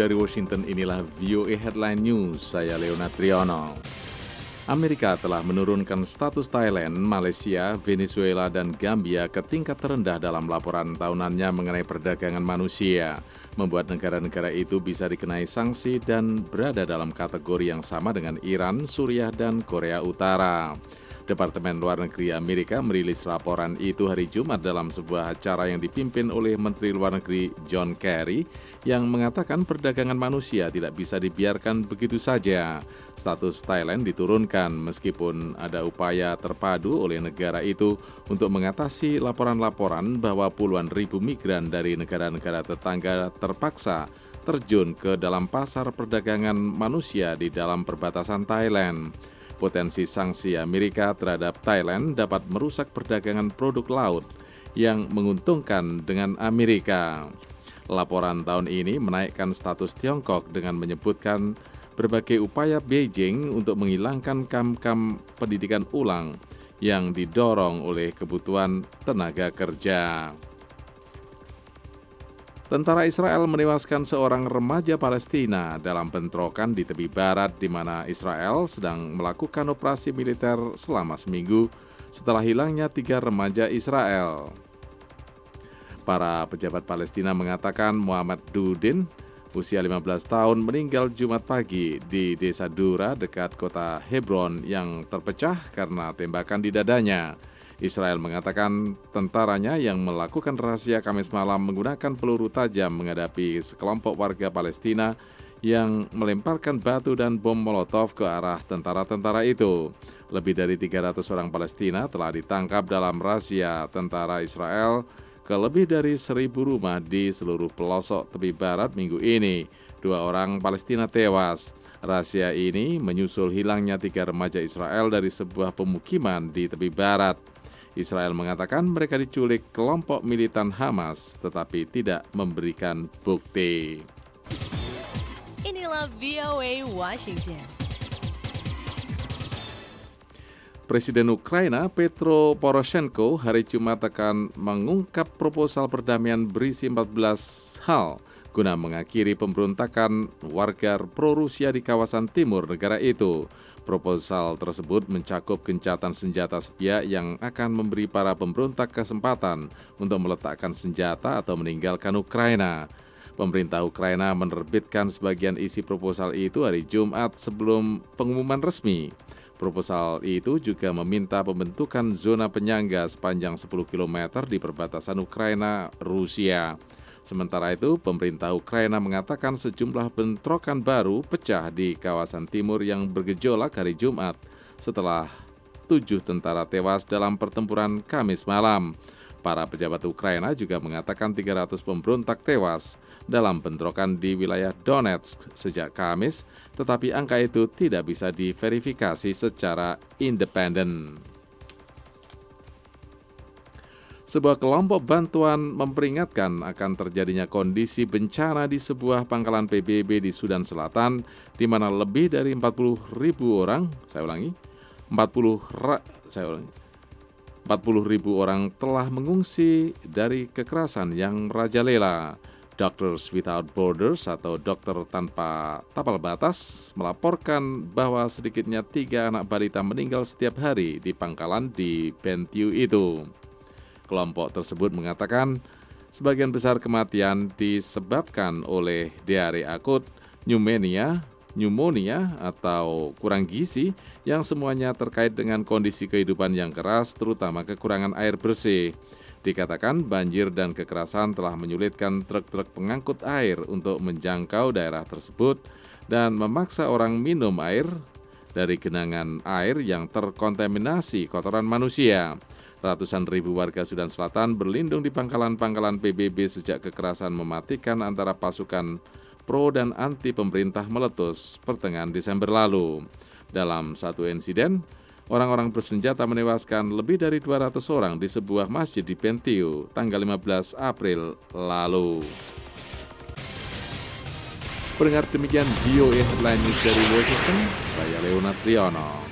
dari Washington, inilah VOA Headline News, saya Leonard Triono. Amerika telah menurunkan status Thailand, Malaysia, Venezuela, dan Gambia ke tingkat terendah dalam laporan tahunannya mengenai perdagangan manusia, membuat negara-negara itu bisa dikenai sanksi dan berada dalam kategori yang sama dengan Iran, Suriah, dan Korea Utara. Departemen Luar Negeri Amerika merilis laporan itu hari Jumat dalam sebuah acara yang dipimpin oleh Menteri Luar Negeri John Kerry yang mengatakan perdagangan manusia tidak bisa dibiarkan begitu saja. Status Thailand diturunkan meskipun ada upaya terpadu oleh negara itu untuk mengatasi laporan-laporan bahwa puluhan ribu migran dari negara-negara tetangga terpaksa terjun ke dalam pasar perdagangan manusia di dalam perbatasan Thailand. Potensi sanksi Amerika terhadap Thailand dapat merusak perdagangan produk laut yang menguntungkan dengan Amerika. Laporan tahun ini menaikkan status Tiongkok dengan menyebutkan berbagai upaya Beijing untuk menghilangkan kam-kam pendidikan ulang yang didorong oleh kebutuhan tenaga kerja. Tentara Israel menewaskan seorang remaja Palestina dalam bentrokan di tepi barat di mana Israel sedang melakukan operasi militer selama seminggu setelah hilangnya 3 remaja Israel. Para pejabat Palestina mengatakan Muhammad Dudin, usia 15 tahun, meninggal Jumat pagi di desa Dura dekat kota Hebron yang terpecah karena tembakan di dadanya. Israel mengatakan tentaranya yang melakukan razia Kamis malam menggunakan peluru tajam menghadapi sekelompok warga Palestina yang melemparkan batu dan bom Molotov ke arah tentara-tentara itu. Lebih dari 300 orang Palestina telah ditangkap dalam razia tentara Israel ke lebih dari 1.000 rumah di seluruh pelosok tepi barat minggu ini. 2 orang Palestina tewas. Razia ini menyusul hilangnya 3 remaja Israel dari sebuah pemukiman di tepi barat. Israel mengatakan mereka diculik kelompok militan Hamas tetapi tidak memberikan bukti. Inilah VOA Washington. Presiden Ukraina Petro Poroshenko hari Jumat akan mengungkap proposal perdamaian berisi 14 hal guna mengakhiri pemberontakan warga pro-Rusia di kawasan timur negara itu. Proposal tersebut mencakup gencatan senjata sepihak yang akan memberi para pemberontak kesempatan untuk meletakkan senjata atau meninggalkan Ukraina. Pemerintah Ukraina menerbitkan sebagian isi proposal itu hari Jumat sebelum pengumuman resmi. Proposal itu juga meminta pembentukan zona penyangga sepanjang 10 km di perbatasan Ukraina-Rusia. Sementara itu, pemerintah Ukraina mengatakan sejumlah bentrokan baru pecah di kawasan timur yang bergejolak hari Jumat setelah 7 tentara tewas dalam pertempuran Kamis malam. Para pejabat Ukraina juga mengatakan 300 pemberontak tewas dalam bentrokan di wilayah Donetsk sejak Kamis, tetapi angka itu tidak bisa diverifikasi secara independen. Sebuah kelompok bantuan memperingatkan akan terjadinya kondisi bencana di sebuah pangkalan PBB di Sudan Selatan, di mana lebih dari 40.000 orang, 40.000 orang telah mengungsi dari kekerasan yang merajalela. Doctors Without Borders atau Dokter Tanpa Tapal Batas melaporkan bahwa sedikitnya 3 anak balita meninggal setiap hari di pangkalan di Bentiu itu. Kelompok tersebut mengatakan sebagian besar kematian disebabkan oleh diare akut, pneumonia atau kurang gizi yang semuanya terkait dengan kondisi kehidupan yang keras, terutama kekurangan air bersih. Dikatakan banjir dan kekerasan telah menyulitkan truk-truk pengangkut air untuk menjangkau daerah tersebut dan memaksa orang minum air dari genangan air yang terkontaminasi kotoran manusia. Ratusan ribu warga Sudan Selatan berlindung di pangkalan-pangkalan PBB sejak kekerasan mematikan antara pasukan pro dan anti pemerintah meletus pertengahan Desember lalu. Dalam satu insiden, orang-orang bersenjata menewaskan lebih dari 200 orang di sebuah masjid di Bentiu tanggal 15 April lalu. Pendengar, demikian VOA Headline News dari Washington, saya Leonard Triono.